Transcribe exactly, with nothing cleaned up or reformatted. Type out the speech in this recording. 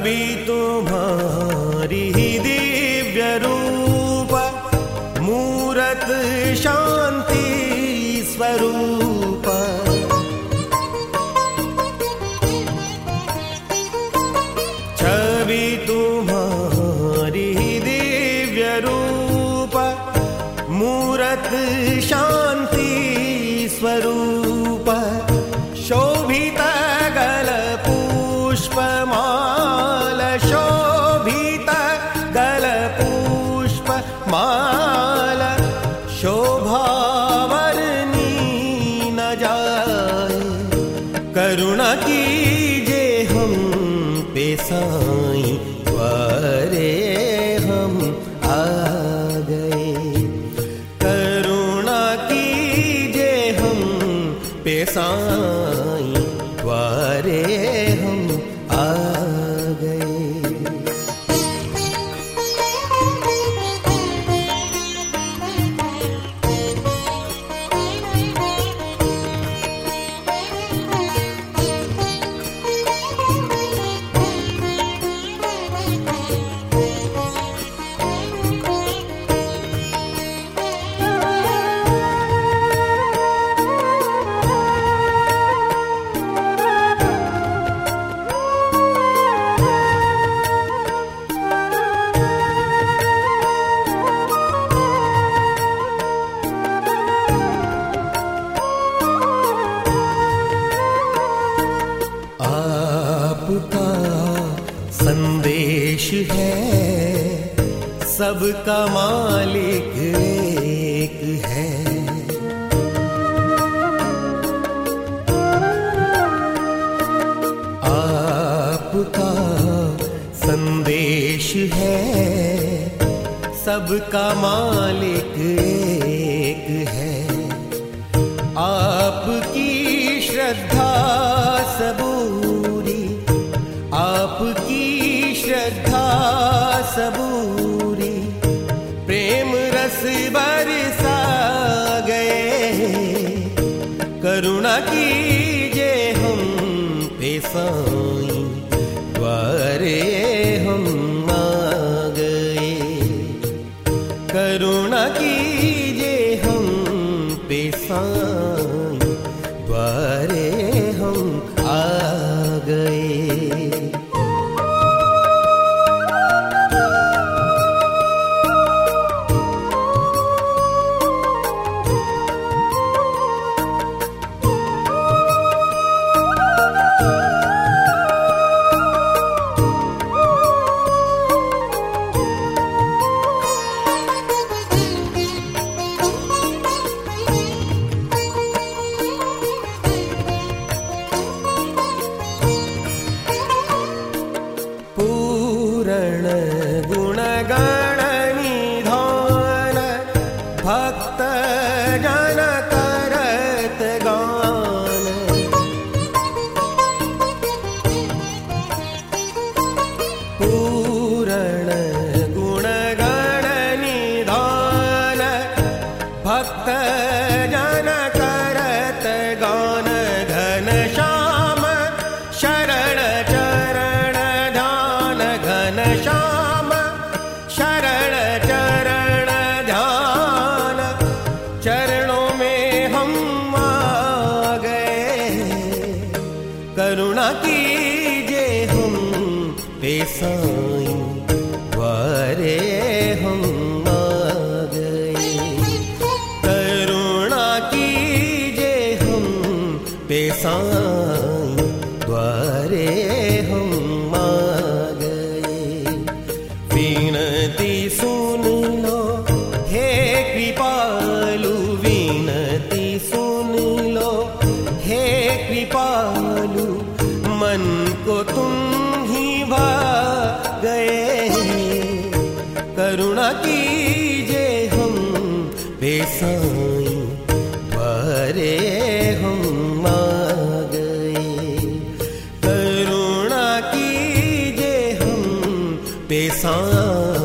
छवि तुम्हारी दिव्य रूप, मूरत शांति स्वरूप। छवि तुम्हारी दिव्य रूप, मूरत शांति स्वरूप। शोभित गल पुष्पमाल, शोभित गल पुष्पमाल, शोभावर्णी न जाए। करुणा कीजे हम पे साईं, द्वारे हम आ गए। करुणा कीजे हम पे साईं, द्वारे हम आ गए। आपका संदेश है, सबका मालिक एक है। आपका संदेश है, सबका मालिक एक है। आपकी श्रद्धा सबूरी, आपकी श्रद्धा सबूरी, प्रेम रस बरसा गए। करुणा कीजे हम पे साईं, द्वारे हम आ गए। करुणा कीजे हम पे साईं, द्वारे हम आ गए। पूर्ण गुणगण निधान, भक्त जन करत गान। पूर्ण गुणगण निधान, भक्त जन करत गान। घनश्याम शरण चरण ध्यान, घनश्याम शरण चरण ध्यान। चरणों में हम आ गए। करुणा कीजे हम पे साईं, द्वारे हम आ गए। करुणा कीजे हम पे साईं, द्वारे हम आ गए। विनती सुन लो हे कृपालु, विनती सुन लो हे कृपालु। मन को तुम ही भा गए। करुणा कीजे हम पे साईं, द्वारे हम आ गए। करुणा कीजे हम पे साईं,